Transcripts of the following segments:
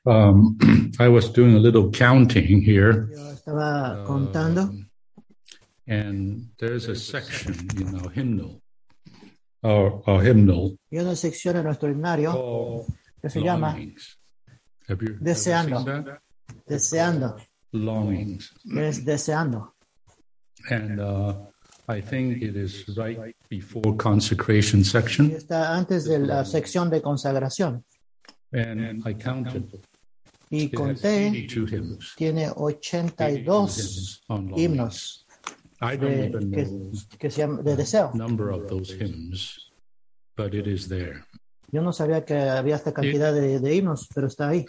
I was doing a little counting here. Yo estaba contando. And there's a section in our hymnal, our hymnal. Y una sección en nuestro himnario que se llama Deseando. Deseando. Longings. Es deseando. And I think it is right before consecration section. Y está antes de la sección de consagración. And I counted. Y conté, tiene 82 himnos que se llaman de deseo. Number of those hymns, but it is there. Yo no sabía que había esta cantidad de himnos, pero está ahí.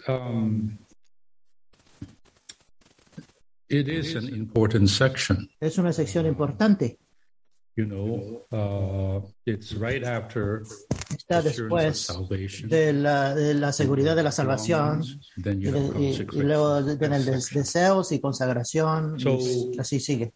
It is an important section. Es una sección importante. You know, it's right after está después de la seguridad de la salvación y luego vienen deseos y consagración y así sigue.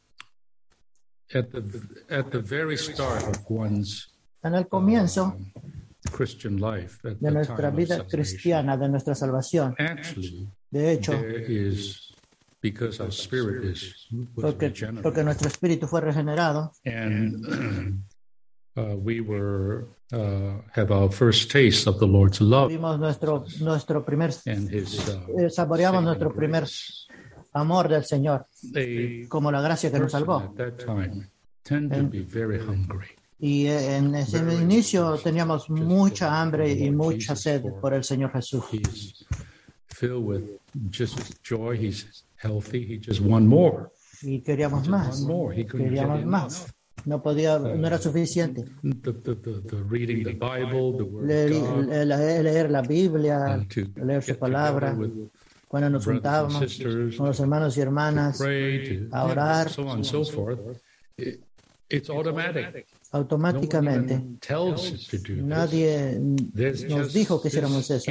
At the very start of one's en el comienzo Christian life, de nuestra vida cristiana, de nuestra salvación, de hecho, because our spirit porque nuestro espíritu fue regenerado, and we have our first taste of the Lord's love. Vimos nuestro primer and his, saboreamos nuestro primer amor del Señor, como la gracia que nos salvó. At that time, tend to be very hungry. Y en ese inicio teníamos mucha hambre y mucha sed por el Señor Jesús. He's filled with just joy. He's healthy. He just want more. Y queríamos más. Queríamos más. No era suficiente. The reading the Bible, the word of God, leer la Biblia, leer su palabra. Cuando nos juntábamos con los hermanos y hermanas a orar, so on and so forth, it's automatic. Automáticamente. Nadie nos dijo que hiciéramos eso.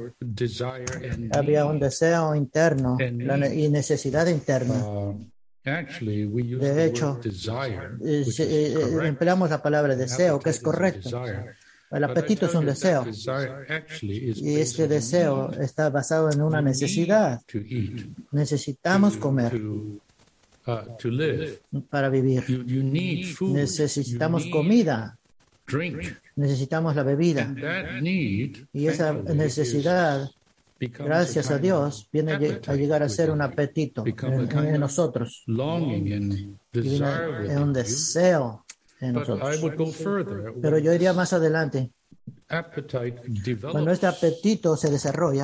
Había un deseo interno y necesidad interna. De hecho, empleamos la palabra deseo, que es correcto. El apetito es un deseo. Y este deseo está basado en una necesidad. Necesitamos comer. Para vivir. Necesitamos comida. Necesitamos la bebida. Y esa necesidad, gracias a Dios, viene a llegar a ser un apetito en nosotros. Y viene un deseo en nosotros. Pero yo iría más adelante. Cuando este apetito se desarrolla,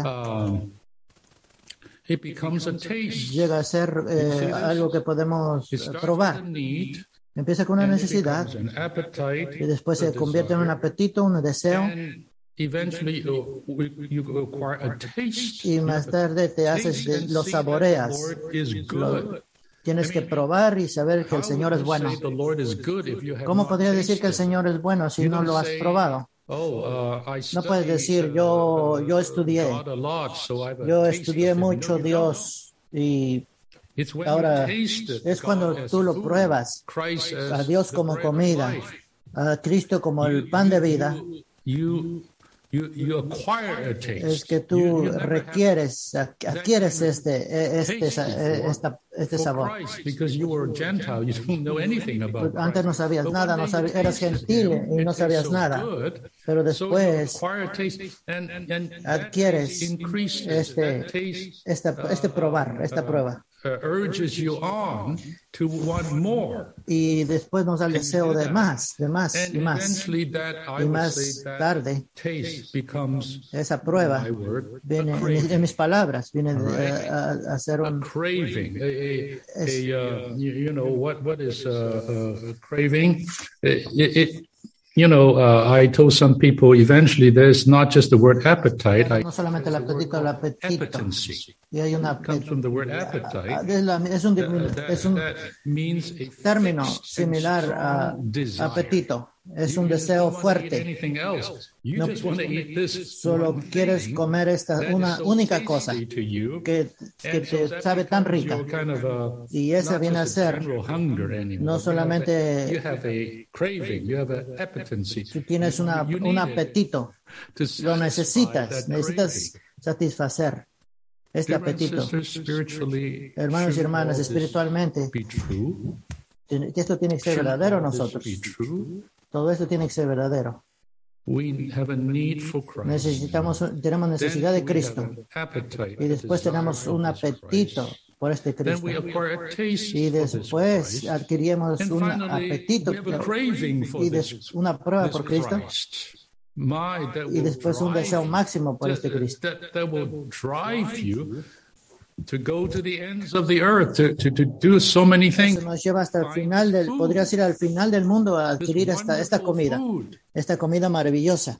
llega a ser algo que podemos probar. Empieza con una necesidad y después se convierte en un apetito, un deseo. Y más tarde lo saboreas. Tienes que probar y saber que el Señor es bueno. ¿Cómo podrías decir que el Señor es bueno si no lo has probado? No puedes decir, yo estudié mucho Dios y ahora es cuando tú lo pruebas, a Dios como comida, a Cristo como el pan de vida. Es que tú adquieres este sabor. Antes no sabías nada, eras gentil y no sabías nada. Pero después adquieres esta prueba. Y después nos da el deseo de más y más. Y más tarde, esa prueba viene en mis palabras, viene a ser un craving. You know what is craving? I told some people eventually there's not just the word appetite. No solamente el apetito. Appetency. Y hay una comes from the word appetite. Es un término similar a apetito. Es un deseo fuerte. No solo quieres comer una única cosa que te sabe tan rica. Y esa viene a ser no solamente tú tienes un apetito, lo necesitas satisfacer. este apetito. Hermanos y hermanas, espiritualmente, esto tiene que ser verdadero en nosotros. Todo esto tiene que ser verdadero. Tenemos necesidad de Cristo. Y después tenemos un apetito por este Cristo. Y después adquirimos un apetito y una prueba por Cristo. Y después un deseo máximo por este Cristo. To go to the ends of the earth, to do so many things. Eso nos lleva hasta el final podrías ir al final del mundo a adquirir esta comida maravillosa.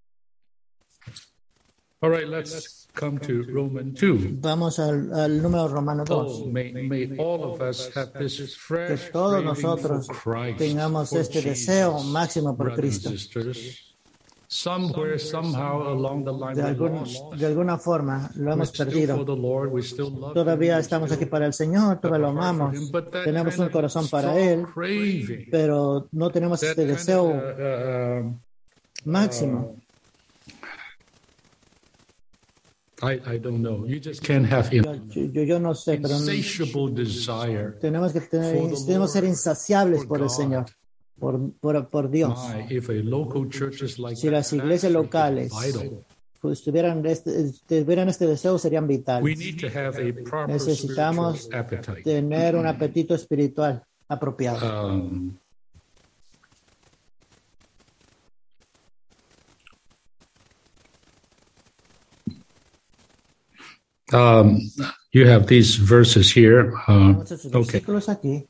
All right, let's come to Romans 2. Vamos al número romano 2. May all of us have this fresh que todos nosotros tengamos este deseo máximo por Cristo. Somewhere, somehow, along the line, de alguna forma lo hemos perdido. Todavía estamos aquí para el Señor, todavía lo amamos. Tenemos un corazón para Él, pero no tenemos este deseo máximo. I don't know. You just can't have yo no sé, pero tenemos que ser insaciables por el Señor. Por Dios. Si las iglesias locales tuvieran este deseo, serían vitales. Necesitamos tener un apetito espiritual apropiado. You have these verses here. Okay. Aquí.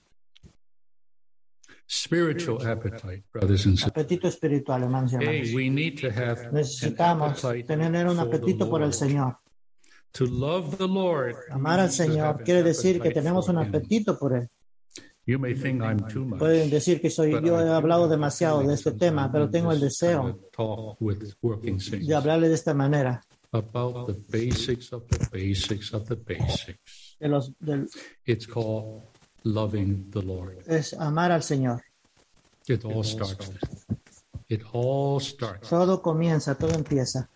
Spiritual appetite, brothers and sisters. Apetito espiritual, hermanos y hermanas. We need to have necesitamos tener un apetito por el Señor. To love the Lord. Amar al Señor quiere decir que tenemos un apetito por Él. You may think I'm too much. Pueden decir que yo he hablado demasiado de este tema, pero tengo el deseo de hablarle de esta manera. About the basics of the basics of the basics. It's called loving the Lord. Es amar al Señor. It all starts. It all starts. Todo comienza, todo empieza.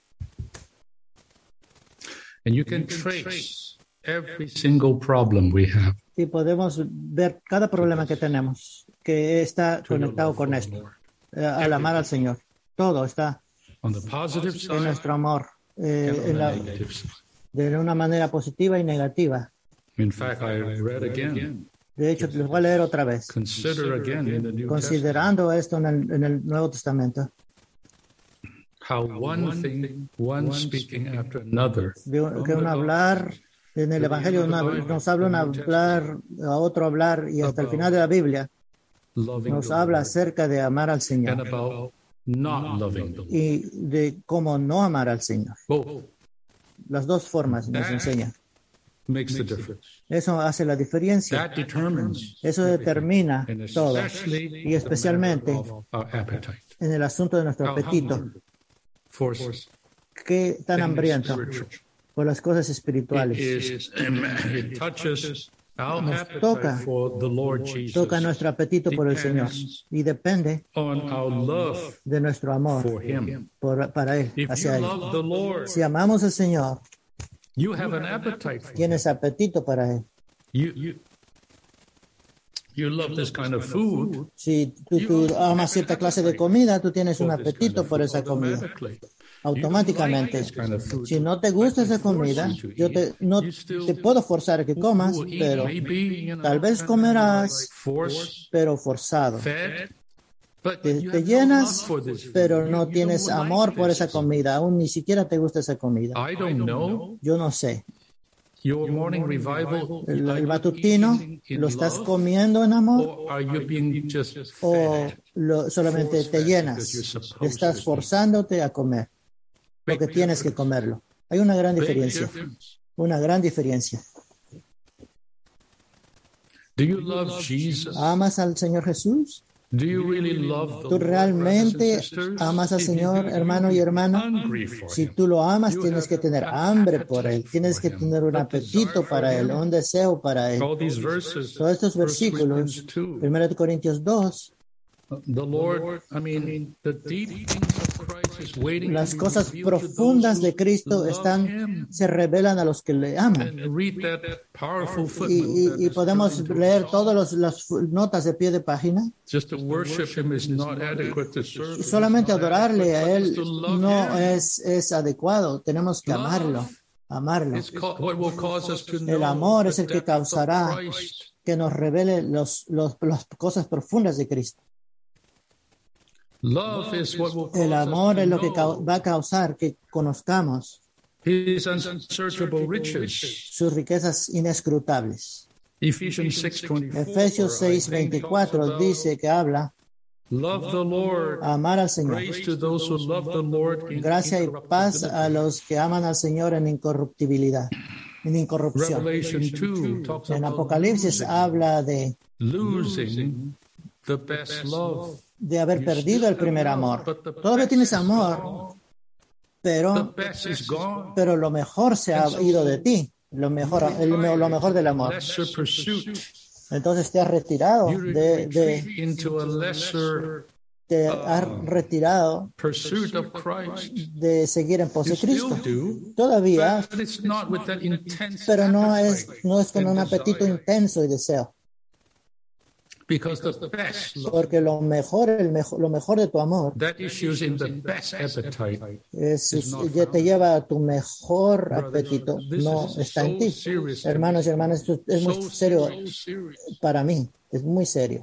And you can trace every single problem we have. Y podemos ver cada problema que tenemos que está conectado con esto. Al amar al Señor. Todo está on the positive side, en nuestro amor. De una manera positiva y negativa. In fact, I read again. De hecho, les voy a leer otra vez. Considerando esto en el Nuevo Testamento. How one speaking after another. Que un hablar en el Evangelio nos habla un hablar, a otro hablar, y hasta el final de la Biblia nos habla acerca de amar al Señor. Y de cómo no amar al Señor. Las dos formas nos enseñan. Eso hace la diferencia. Eso determina todo. Y especialmente en el asunto de nuestro apetito. ¿Qué tan hambriento por las cosas espirituales? Nos toca nuestro apetito por el Señor y depende de nuestro amor para Él, hacia Él. Si amamos al Señor, tienes apetito para Él. Si tú amas cierta clase de comida, tú tienes un apetito por esa comida. Automáticamente. Si no te gusta esa comida, no te puedo forzar a que comas, pero tal vez comerás, pero forzado. Te llenas, pero no tienes amor por esa comida, aún ni siquiera te gusta esa comida. Yo no sé. El matutino, ¿lo estás comiendo en amor? ¿O solamente te llenas? Estás forzándote a comer, porque tienes que comerlo. Hay una gran diferencia. Una gran diferencia. ¿Amas al Señor Jesús? ¿Tú realmente amas al Señor, hermano y hermana? Si tú lo amas, tienes que tener hambre por Él. Tienes que tener un apetito para Él, un deseo para Él. Todos estos versículos, 1 Corintios 2, Las cosas profundas de Cristo se revelan a los que le aman. Y podemos leer todas las notas de pie de página. Solamente adorarle a Él no es adecuado. Tenemos que amarlo. El amor es el que causará que nos revele las cosas profundas de Cristo. El amor es lo que va a causar que conozcamos sus riquezas inescrutables. Efesios 6:24 dice que habla amar al Señor. Gracia y paz a los que aman al Señor en incorruptibilidad, en incorrupción. En Apocalipsis habla de haber perdido el primer amor. Todavía tienes amor, pero lo mejor se ha ido de ti, lo mejor del amor. Entonces te has retirado de seguir en pos de Cristo. Todavía, pero no es con un apetito intenso y deseo. Porque lo mejor de tu amor te lleva a tu mejor apetito, no está en ti. Hermanos y hermanas, esto es muy serio para mí, es muy serio.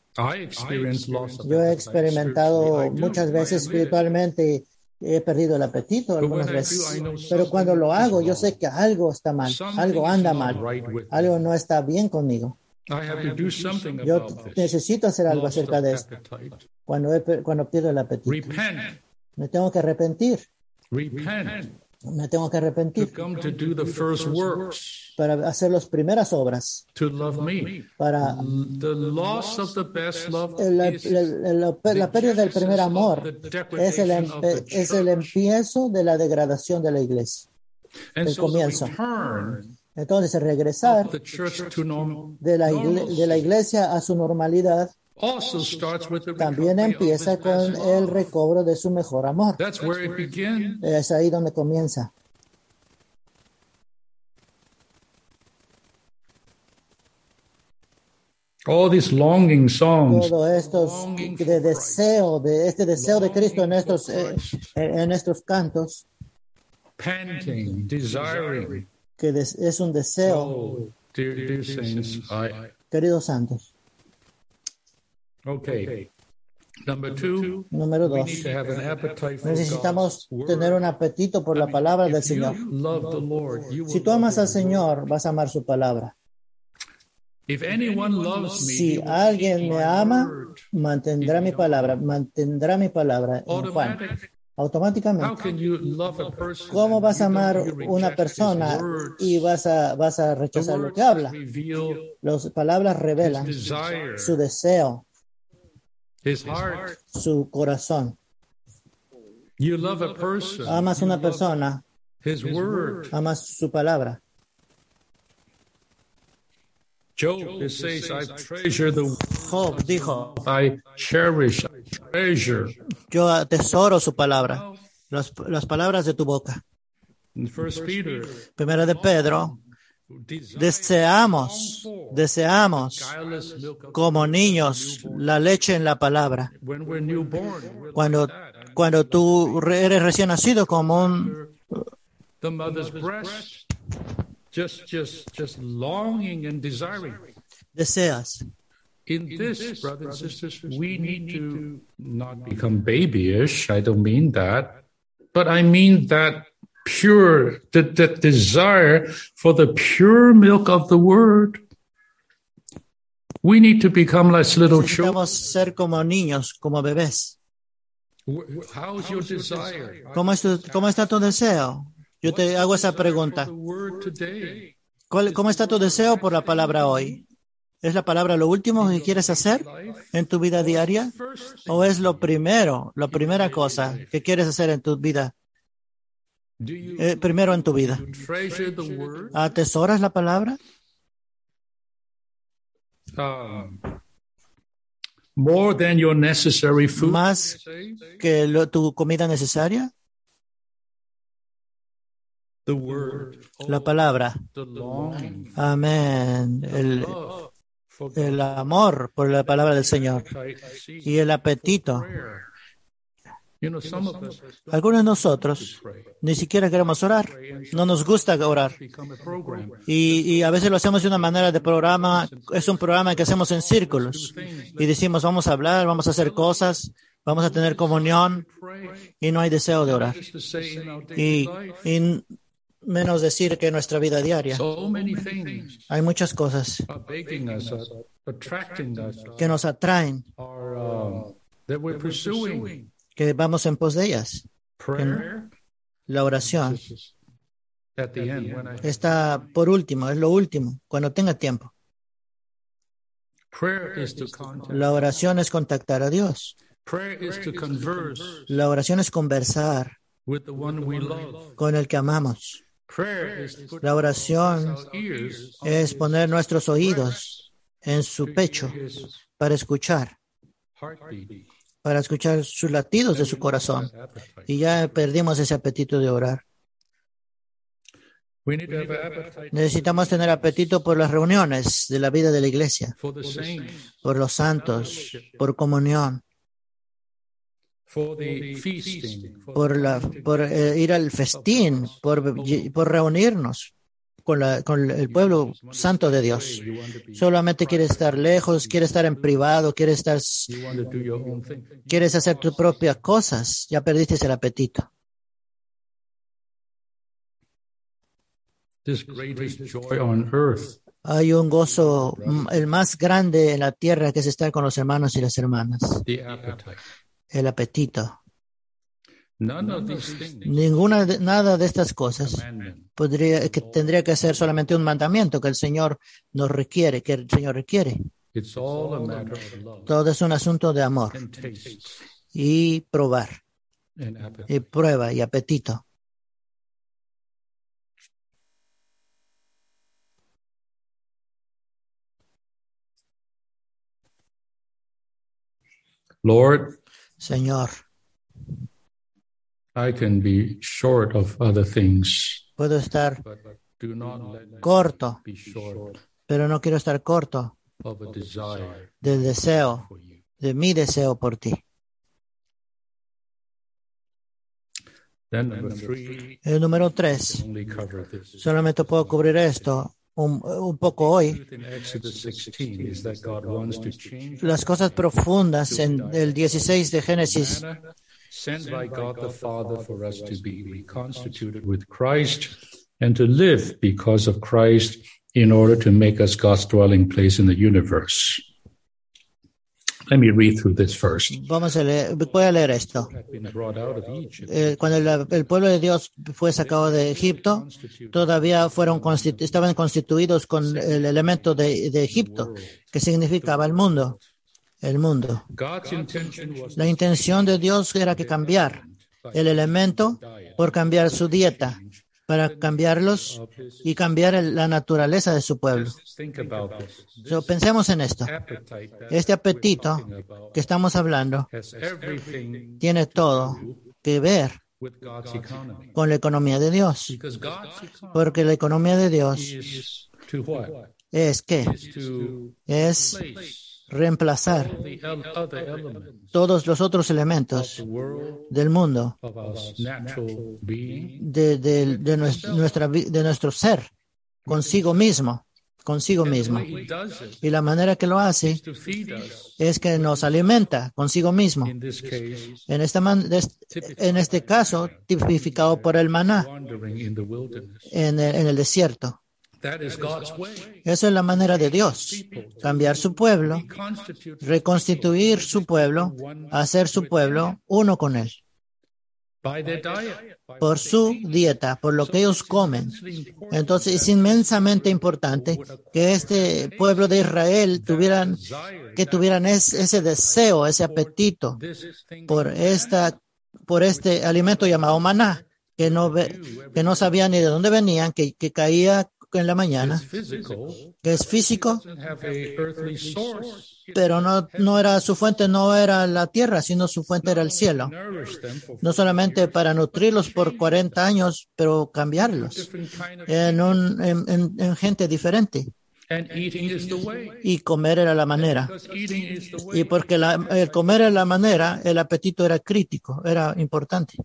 Yo he experimentado muchas veces espiritualmente, he perdido el apetito algunas veces, pero cuando lo hago yo sé que algo está mal, algo anda mal, algo no está bien conmigo. Yo necesito hacer algo acerca de esto. Cuando pierdo el apetito, me tengo que arrepentir. Para hacer las primeras obras. Para la pérdida del primer amor es el empiezo de la degradación de la iglesia. El comienzo. Entonces, el regresar de la iglesia a su normalidad también empieza con el recobro de su mejor amor. Es ahí donde comienza. All these longing songs. Todo estos este deseo de Cristo en estos cantos. Panting, desiring. Que es un deseo. Dear saints, Queridos santos. Okay. Número 2. Necesitamos tener un apetito por la palabra del Señor. Si tú amas al Señor, vas a amar su palabra. Si alguien me ama, mantendrá mi palabra. En Juan. Automáticamente. ¿Cómo vas a amar una persona y vas a rechazar lo que habla? Las palabras revelan su deseo, su corazón. Amas a una persona, amas su palabra. Job dijo, I treasure. Yo atesoro su palabra, las palabras de tu boca. Primera de Pedro, deseamos como niños la leche en la palabra. Cuando tú eres recién nacido como un Just longing and desiring. Deseas. In this, brothers and sisters, we need to not become babyish. I don't mean that, but I mean that that desire for the pure milk of the word. We need to become like little children. Necesitamos ser como niños, como bebés. How's your desire? ¿Cómo está tu deseo? Yo te hago esa pregunta. ¿Cómo está tu deseo por la palabra hoy? ¿Es la palabra lo último que quieres hacer en tu vida diaria? ¿O es la primera cosa que quieres hacer en tu vida? Primero en tu vida. ¿Atesoras la palabra? more than your necessary food, más que tu comida necesaria. the word, La palabra. the longing, Amén. love for El God, amor por la palabra del Señor y el apetito. prayer. You know, some of us Algunos de nosotros ni siquiera queremos orar. No nos gusta orar. become a program. Y a veces lo hacemos de una manera de programa. Es un programa que hacemos en círculos. Y decimos, vamos a hablar, vamos a hacer cosas, vamos a tener comunión. Y no hay deseo de orar. Just to say in our Y, daily life, y menos decir que en nuestra vida diaria. so many things Hay muchas cosas are begging us, are attracting us, que nos atraen, that we're pursuing. que vamos en pos de ellas. Prayer La oración at the end, when está por último, es lo último, cuando tenga tiempo. prayer is to contact. La oración es contactar a Dios. Prayer is to converse La oración es conversar with the one we love. con el que amamos. Prayer is to put La oración our ears es poner nuestros oídos en su pecho his para escuchar sus latidos de su corazón. Y ya perdimos ese apetito de orar. We need to have appetite Necesitamos tener apetito por las reuniones de la vida de la iglesia, for the saints, por los santos, por comunión, for the feasting, por ir al festín, por reunirnos con el pueblo santo de Dios. Solamente quieres estar lejos, quieres estar en privado, quieres you want to do your own thing. hacer tus propias cosas, ya perdiste el apetito. This greatest joy on earth Hay un gozo, el más grande en la tierra, que es estar con los hermanos y las hermanas. the appetite. El apetito. None of these things Nada de estas cosas commandment tendría que ser solamente un mandamiento que el Señor requiere. It's all a matter of love Todo es un asunto de amor and taste y probar, and appetite. y prueba y apetito. Lord, Señor, I can be short of other things, puedo estar but do not let me corto, be short pero no quiero estar corto of a desire del deseo, for you. de mi deseo por ti. Then number 3, El número 3, only cover this. solamente puedo cubrir esto un poco hoy. Truth in Exodus 16 is that God wants to change Las cosas profundas en el 16 de Génesis, manna sent by God the Father for us to be reconstituted with Christ and to live because of Christ in order to make us God's dwelling place in the universe. Let me read through this first. voy a leer esto. Had been brought out of Egypt. Cuando el pueblo de Dios fue sacado de Egipto, todavía estaban constituidos con el elemento de Egipto, que significaba el mundo. God's intention was La intención de Dios era que cambiar el elemento por cambiar su dieta, para cambiarlos y cambiar la naturaleza de su pueblo. think about this. Pensemos en esto. Appetite that Este apetito que estamos hablando has everything tiene todo que ver with God's economy. con la economía de Dios, Because God's economy porque la economía de Dios is to what? es To es place reemplazar the other elements todos los otros of elementos the world, del mundo, of our natural being, de nuestro ser, consigo mismo. He does it Y la manera que lo hace to feed us. es que nos alimenta consigo mismo. In this case, En este caso, tipificado por el maná wandering in the wilderness. en el desierto. That is God's way. Esa es la manera de Dios. Cambiar su pueblo, Constitute reconstituir su pueblo, hacer su pueblo uno con él. by their diet. Por su dieta, por lo que ellos comen. Entonces es inmensamente importante que este pueblo de Israel tuvieran ese deseo, ese apetito por este alimento llamado maná, que no sabían ni de dónde venían, que caía en la mañana, que es físico, pero no era su fuente, no era la tierra, sino su fuente era el cielo. No solamente para nutrirlos por 40 años, pero cambiarlos en gente diferente. Y comer era la manera. Y porque el comer era la manera, el apetito era crítico, era importante.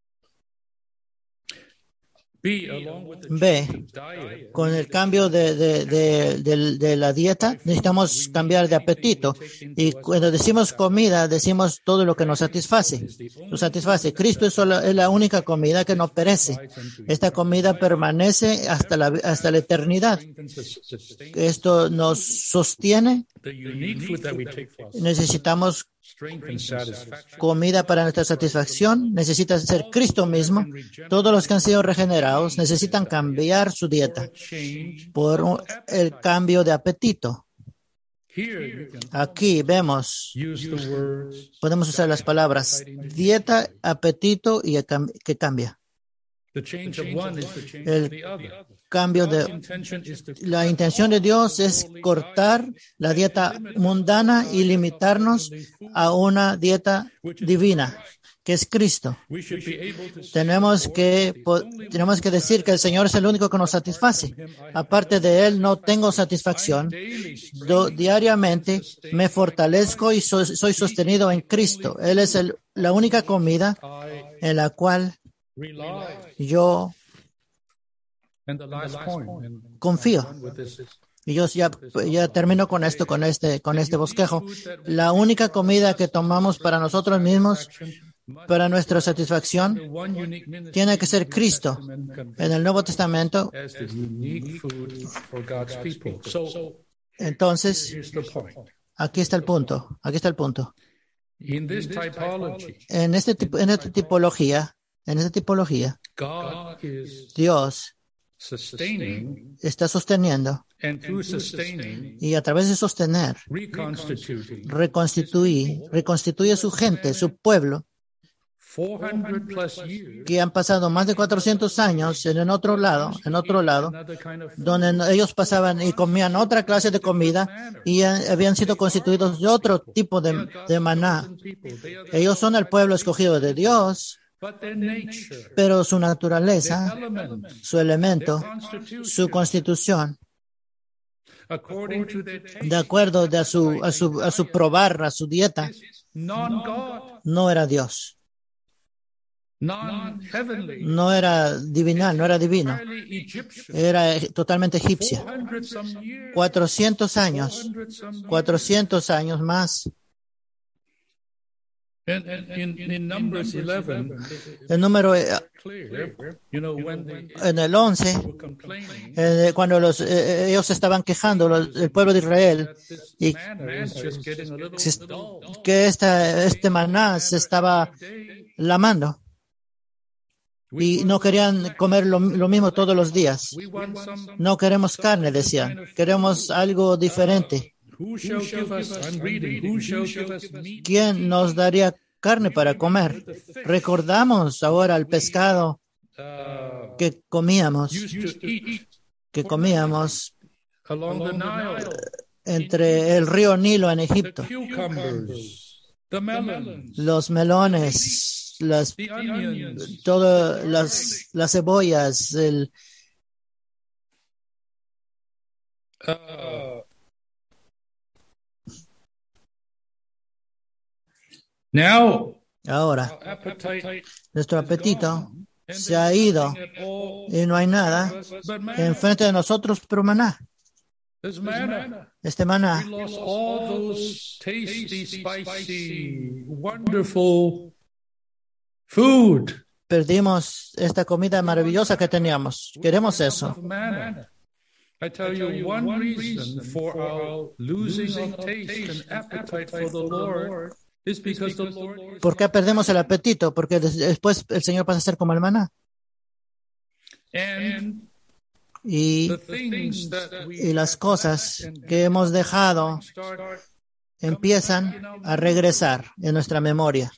B, con el cambio de la dieta, necesitamos cambiar de apetito. Y cuando decimos comida, decimos todo lo que nos satisface. Nos satisface. Cristo es la única comida que no perece. Esta comida permanece hasta la eternidad. Esto nos sostiene. Necesitamos comida para nuestra satisfacción. Necesita ser Cristo mismo. Todos los que han sido regenerados necesitan cambiar su dieta por el cambio de apetito. Aquí podemos usar las palabras dieta, apetito y que cambia. La intención de Dios es cortar la dieta mundana y limitarnos a una dieta divina, que es Cristo. Tenemos que decir que el Señor es el único que nos satisface. Aparte de Él, no tengo satisfacción. Diariamente me fortalezco y soy sostenido en Cristo. Él es la única comida en la cual yo confío. Y yo ya termino con esto, con este bosquejo. La única comida que tomamos para nosotros mismos, para nuestra satisfacción, tiene que ser Cristo en el Nuevo Testamento. Entonces, aquí está el punto. En esta tipología, Dios está sosteniendo, y a través de sostener, reconstituye a su gente, su pueblo, que han pasado más de 400 años en otro lado, donde ellos pasaban y comían otra clase de comida y habían sido constituidos de otro tipo de maná. Ellos son el pueblo escogido de Dios, pero su naturaleza, su elemento, su constitución, de acuerdo a su probar, a su dieta, no era Dios. No era divinal, no era divino. Era totalmente egipcia. 400 años más. En el 11, cuando ellos estaban quejando, el pueblo de Israel, y que este maná se estaba lamando y no querían comer lo mismo todos los días. No queremos carne, decían, queremos algo diferente. ¿Quién nos daría carne para comer? Recordamos ahora el pescado que comíamos entre el río Nilo en Egipto. Los melones, todas las cebollas, ahora, nuestro apetito se ha ido y no hay nada enfrente de nosotros, pero maná. Este maná. Perdimos esta comida maravillosa que teníamos. Queremos eso. I tell you one reason for our losing of taste and appetite for the Lord is because the Lord. ¿Por qué perdemos el apetito? Porque después el Señor pasa a ser como el maná. Y las cosas que hemos dejado empiezan a regresar en nuestra memoria.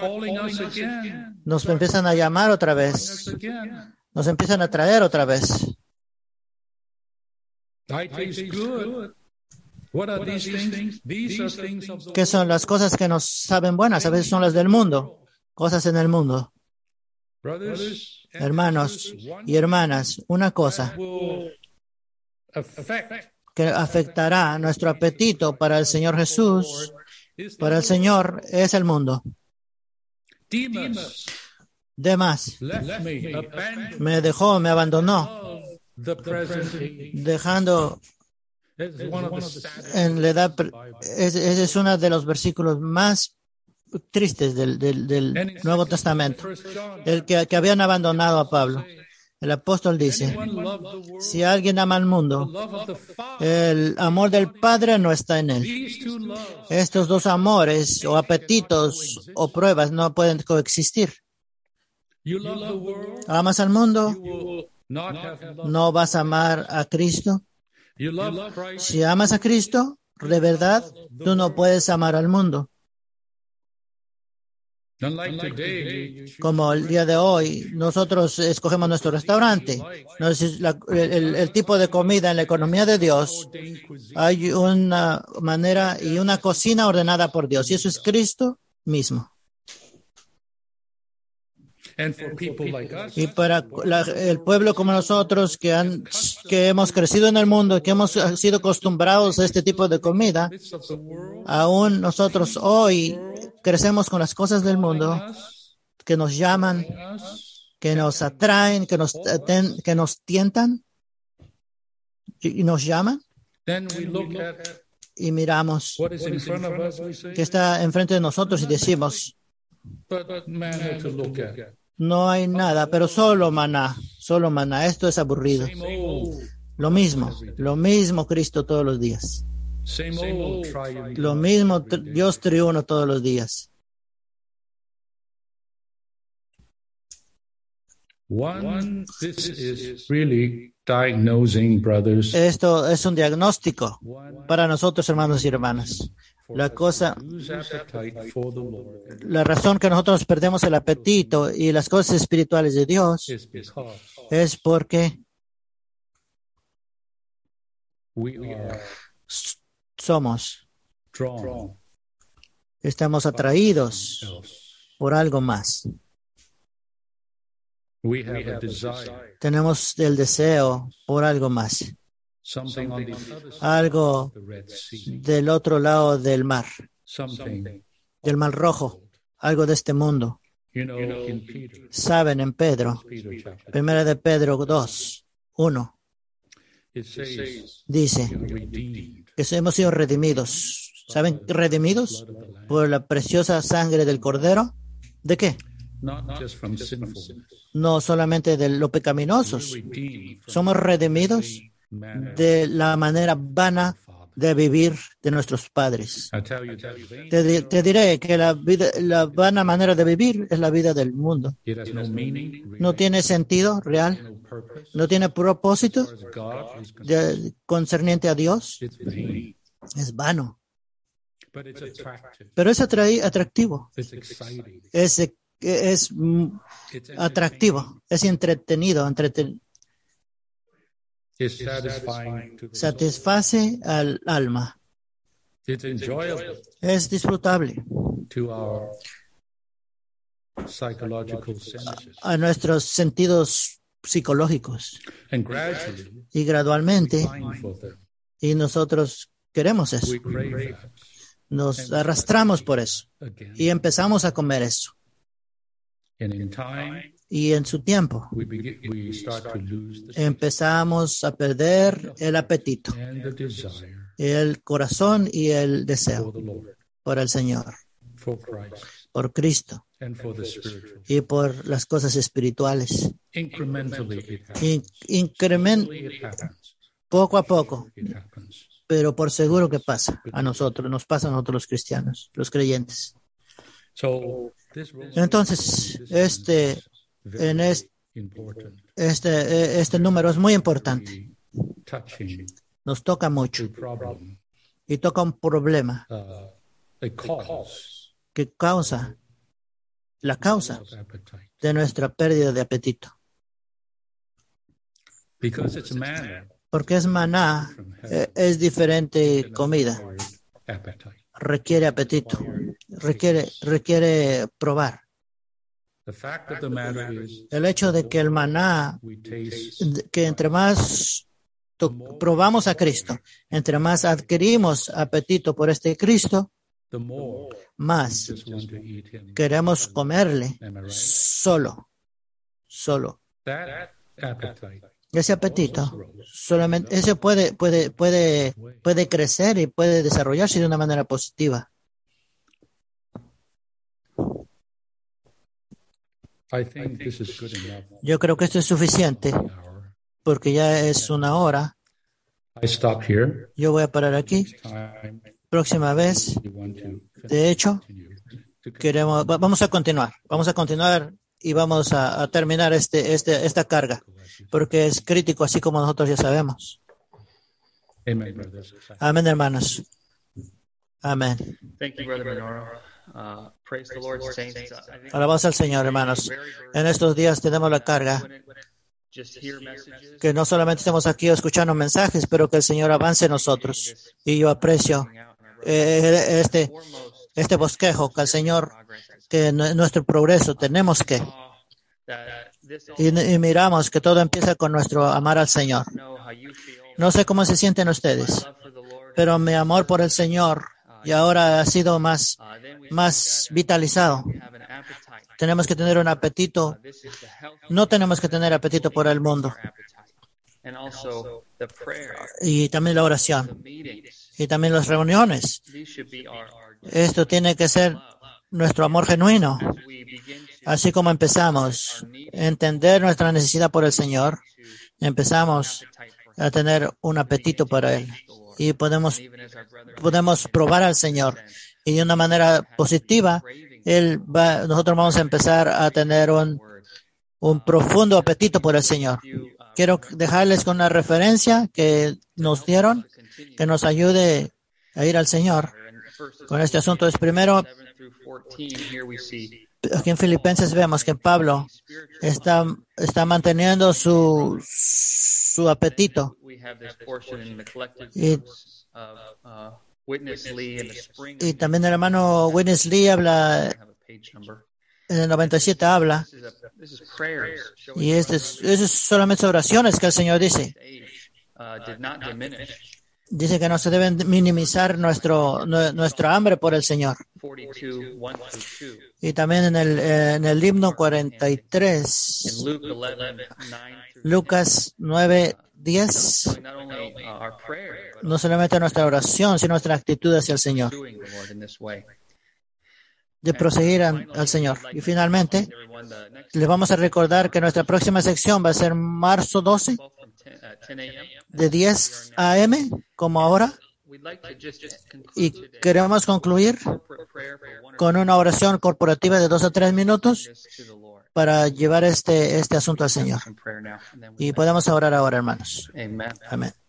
Nos empiezan a llamar otra vez. Nos empiezan a traer otra vez. I taste good. What are these things? These are things of the ¿Qué son las cosas que nos saben buenas? A veces son las del mundo, cosas en el mundo. brothers, Hermanos y hermanas, una cosa will affect que afectará nuestro apetito para el Señor Jesús, para el Señor, es el mundo. Demas Demás, left me, abandoned me dejó, me abandonó, the present age. dejando That's one of the saddest en la edad. Ese es uno de los versículos más tristes del Nuevo Testamento, el que habían abandonado a Pablo. El apóstol dice, si alguien ama al mundo, el amor del Padre no está en él. Estos dos amores o apetitos o pruebas no pueden coexistir. ¿Amas al mundo? ¿No vas a amar a Cristo? Si amas a Cristo, de verdad, tú no puedes amar al mundo. Como el día de hoy, nosotros escogemos nuestro restaurante. El tipo de comida en la economía de Dios, hay una manera y una cocina ordenada por Dios. Y eso es Cristo mismo. Y para el pueblo como nosotros que hemos crecido en el mundo, que hemos sido acostumbrados a este tipo de comida, aún nosotros hoy crecemos con las cosas del mundo que nos llaman, que nos atraen, que nos tientan y nos llaman. Y miramos que está enfrente de nosotros y decimos, no hay nada, pero solo maná. Esto es aburrido. Lo mismo Cristo todos los días. Lo mismo Dios triuno todos los días. Esto es un diagnóstico para nosotros, hermanos y hermanas. La razón que nosotros perdemos el apetito y las cosas espirituales de Dios es porque estamos atraídos por algo más. Tenemos el deseo por algo más. Algo del otro lado del mar, del mar rojo, algo de este mundo. Saben, en Pedro, 1 de Pedro 2:1, dice que hemos sido redimidos. ¿Saben? Redimidos por la preciosa sangre del Cordero. ¿De qué? No solamente de lo pecaminosos. Somos redimidos de la manera vana de vivir de nuestros padres. Te diré que la vana manera de vivir es la vida del mundo. No tiene sentido real, no tiene propósito concerniente a Dios. Es vano. Pero es atractivo. Es atractivo, es entretenido. Satisface al alma. Es disfrutable a nuestros sentidos psicológicos. Y gradualmente, y nosotros queremos eso. Nos arrastramos por eso y empezamos a comer eso. Y en su tiempo empezamos a perder el apetito, el corazón y el deseo por el Señor, por Cristo y por las cosas espirituales. Poco a poco, pero por seguro que pasa a nosotros, nos pasa a nosotros los cristianos, los creyentes. Entonces, este número es muy importante. Nos toca mucho y toca un problema que causa de nuestra pérdida de apetito. Porque es maná, es diferente comida. Requiere apetito, requiere probar. El hecho de que el maná, que entre más probamos a Cristo, entre más adquirimos apetito por este Cristo, más queremos comerle solo. Ese apetito, solamente ese puede crecer y puede desarrollarse de una manera positiva. Yo creo que esto es suficiente, porque ya es una hora. Yo voy a parar aquí. Próxima vez, de hecho, vamos a continuar y vamos a terminar esta carga, porque es crítico, así como nosotros ya sabemos. Amén, hermanos. Amén. Alabamos al Señor, hermanos. En estos días tenemos la carga que no solamente estamos aquí escuchando mensajes, pero que el Señor avance en nosotros. Y yo aprecio este bosquejo que el Señor, que nuestro progreso tenemos que. Y miramos que todo empieza con nuestro amar al Señor. No sé cómo se sienten ustedes, pero mi amor por el Señor y ahora ha sido más vitalizado. Tenemos que tener un apetito. No tenemos que tener apetito por el mundo. Y también la oración. Y también las reuniones. Esto tiene que ser nuestro amor genuino. Así como empezamos a entender nuestra necesidad por el Señor, empezamos a tener un apetito para Él. Y podemos probar al Señor. Y de una manera positiva, nosotros vamos a empezar a tener un profundo apetito por el Señor. Quiero dejarles con una referencia que nos dieron, que nos ayude a ir al Señor con este asunto. Es primero, aquí en Filipenses vemos que Pablo está manteniendo su apetito. Y también el hermano Witness Lee habla, en el 97 habla, y es solamente oraciones que el Señor dice. Dice que no se deben minimizar nuestra hambre por el Señor. Y también en el himno 43, Lucas 9:10, no solamente nuestra oración, sino nuestra actitud hacia el Señor, de proseguir al Señor. Y finalmente, les vamos a recordar que nuestra próxima sección va a ser marzo 12, de 10 a.m., como ahora. Y queremos concluir con una oración corporativa de 2 a 3 minutos para llevar este asunto al Señor. Y podemos orar ahora, hermanos. Amén.